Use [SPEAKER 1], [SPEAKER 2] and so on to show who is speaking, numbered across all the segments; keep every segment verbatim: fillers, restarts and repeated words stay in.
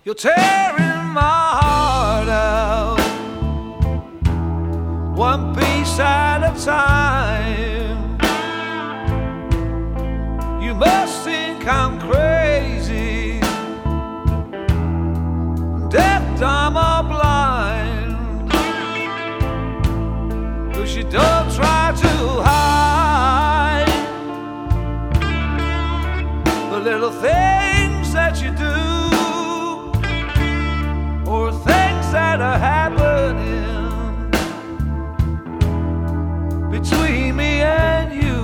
[SPEAKER 1] You're tearing my heart out, one piece at a time. You must think I'm crazy, deaf, dumb or blind, 'cause you don't try to hide the little things that you do, or things that are happening between me and you.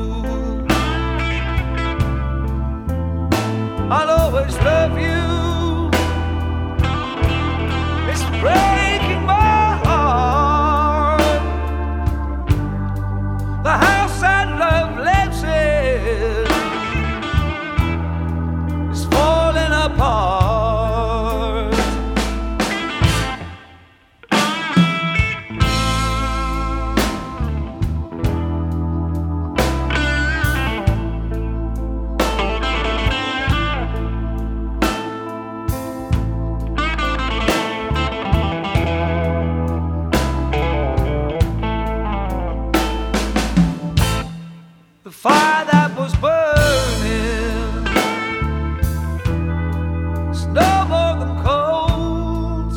[SPEAKER 1] I'll always love you. It's breaking my heart. The house that love lives in is falling apart. The fire that was burning is no more than cold.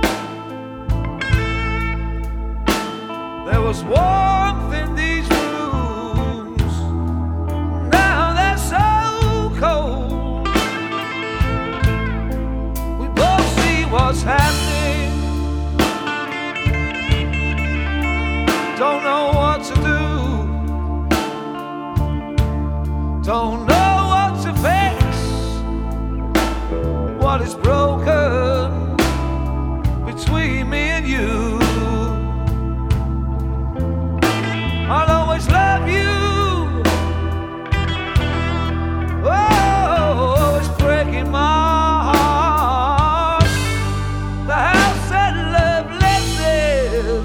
[SPEAKER 1] There was warmth in these rooms, now they're so cold. We both see what's happening, don't know what to do, don't know what to fix, what is broken between me and you. I'll always love you. Oh, it's breaking my heart. The house that love lives in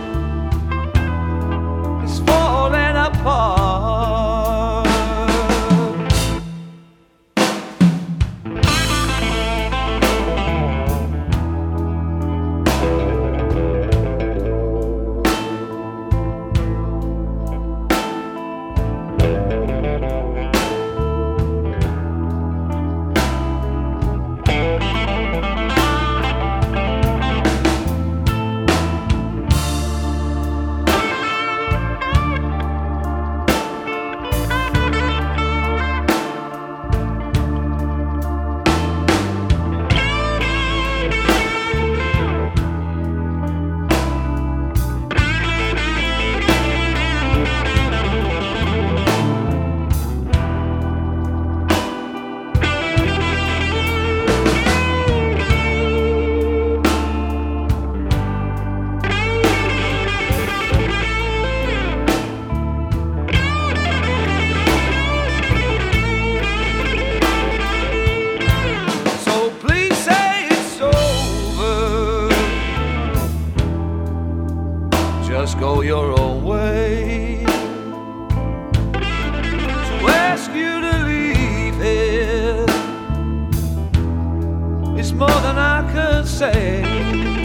[SPEAKER 1] is falling apart. Just go your own way. To ask you to leave here is more than I could say.